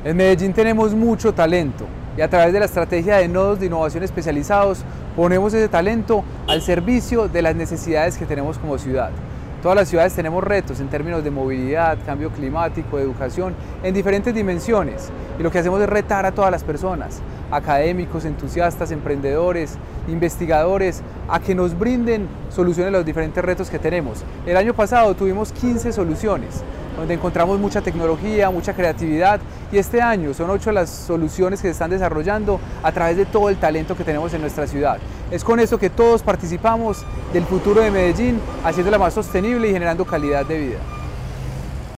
En Medellín tenemos mucho talento y a través de la estrategia de nodos de innovación especializados ponemos ese talento al servicio de las necesidades que tenemos como ciudad. Todas las ciudades tenemos retos en términos de movilidad, cambio climático, educación, en diferentes dimensiones. Y lo que hacemos es retar a todas las personas, académicos, entusiastas, emprendedores, investigadores, a que nos brinden soluciones a los diferentes retos que tenemos. El año pasado tuvimos 15 soluciones, donde encontramos mucha tecnología, mucha creatividad, y este año son 8 las soluciones que se están desarrollando a través de todo el talento que tenemos en nuestra ciudad. Es con esto que todos participamos del futuro de Medellín, haciéndola más sostenible y generando calidad de vida.